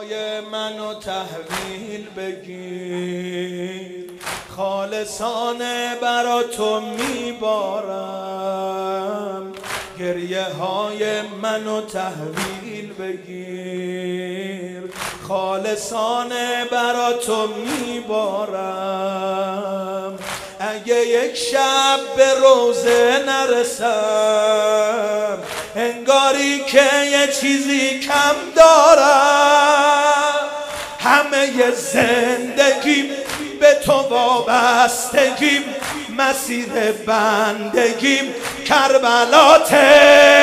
منو تحویل بگیر، خالصانه برا تو میبارم. گریه های منو تحویل بگیر، خالصانه برا تو میبارم. اگه یک شب به روزه نرسم، انگاری که یه چیزی کم دارم. همه زندگیم به تو وابستگیم، مسیر بندگیم کربلاته.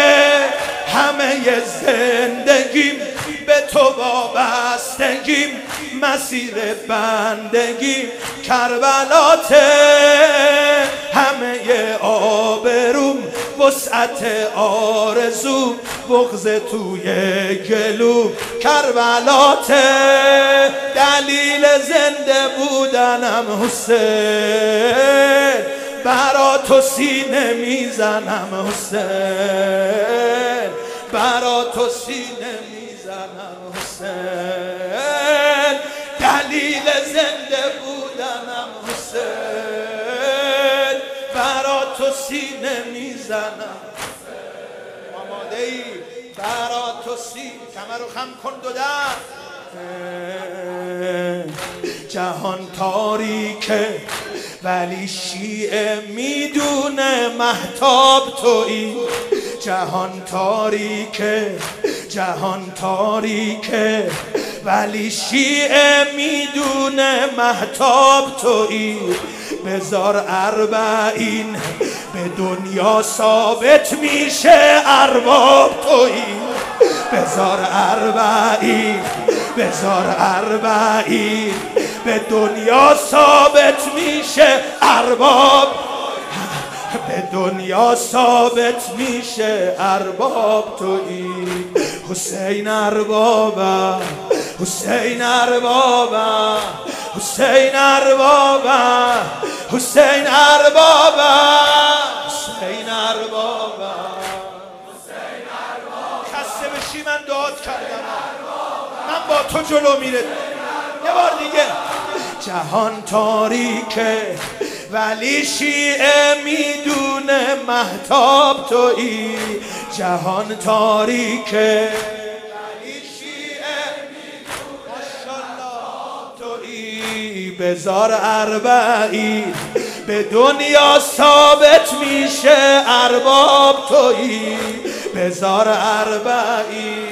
همه زندگیم به تو وابستگیم، مسیر بندگیم کربلاته. همه آبروم وسعت آرزو، بغض توی گلو کربلاته. دلیل زنده بودنم حسین، برا تو سینه میزنم حسین، برا تو سینه میزنم حسین. دلیل زنده بودنم حسین، برا تو سینه میزنم. آماده ای؟ برا تو سینه. کمر رو خم کن دو دست. جهان تاریکه ولی شیعه میدونه مهتاب تویی. جهان تاریکه، جهان تاریکه ولی شیعه میدونه مهتاب تویی. بذار اربعین به دنیا ثابت میشه ارباب تویی. بذار اربعین، بذار اربعین به دنیا ثابت میشه ارباب. به دنیا ثابت میشه ارباب تویی. حسین اربابم، حسین اربابم، حسین اربابم، حسین اربابم، حسین اربابم. خسته بشی من داد کردم، من با تو جلو میره. یه بار دیگه. جهان تاریکه ولی شیعه میدونه مهتاب تویی. جهان تاریکه ولی شیعه میدونه ماشاءالله تویی. بذار اربعین به دنیا ثابت میشه ارباب تویی. بذار اربعین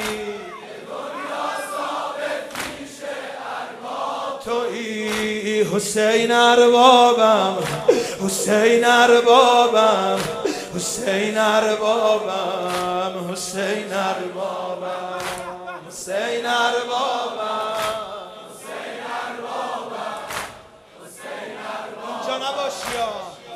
تویی. حسین اربابم، حسین اربابم، حسین اربابم، حسین اربابم، حسین اربابم، حسین اربابم، حسین اربابم. اینجا نباشی ها.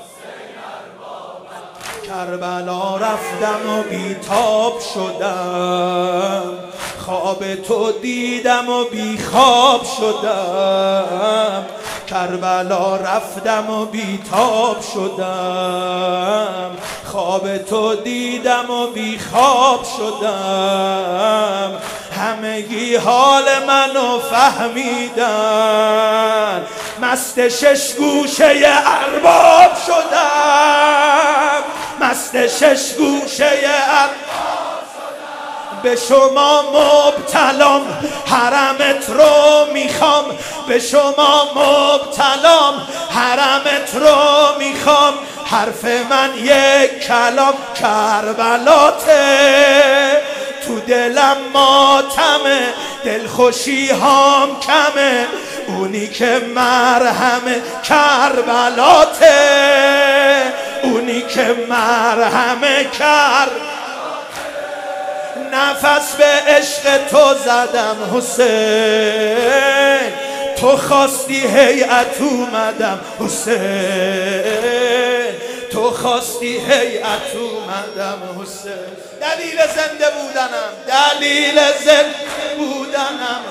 کربلا رفتم و بیتاب شدم، خواب تو دیدم و بی خواب شدم. کربلا رفتم و بیتاب شدم، خواب تو دیدم و بی خواب شدم. همگی حال منو فهمیدن، مست شش گوشه ارباب شدم، مست شش گوشه ارباب شدم. به شما مبتلام، حرمت رو میخوام. به شما مبتلام، حرمت رو میخوام. حرف من یک کلام کربلاته. تو دلم ماتمه، دلخوشی هام کمه. اونی که مرهمه کربلاته، اونی که مرهمه کربلاته. نفس به عشق تو زدم حسین، تو خواستی هیئت اومدم حسین، تو خواستی هیئت اومدم حسین. دلیل زنده بودنم، دلیل زنده بودنم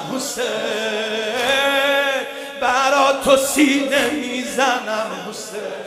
حسین. برا تو سینه میزنم حسین،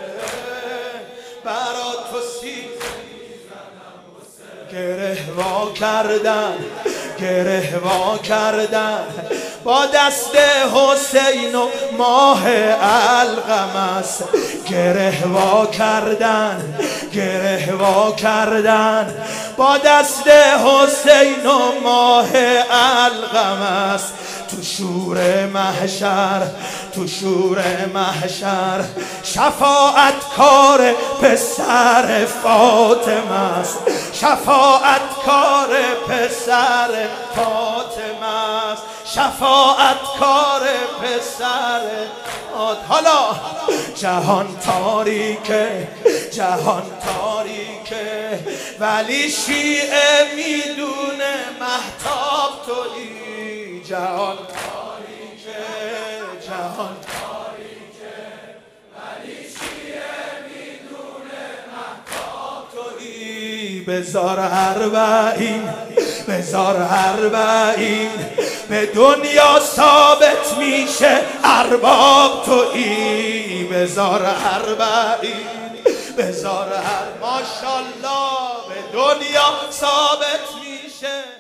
برا تو سینه. گره وا کردن، گره وا کردن با دست حسین و ماه القمص گره وا کردن گره وا کردن با دست حسین و ماه القمص تو شور محشر تو شور محشر شفاعت کار پسر فاطمه است شفاعت کار پسر فاطمه است شفاعت کار پسر حالا جهان تاریکه جهان تاریکه ولی شیعه میدونه مهتاب تویی جهان تاریکه جهان تاریکه ولی شیعه میدونه مهتاب تویی بذار اربعین بذار اربعین به دنیا ثابت میشه ارباب تویی بذار اربعین بذار ماشاءالله به دنیا ثابت میشه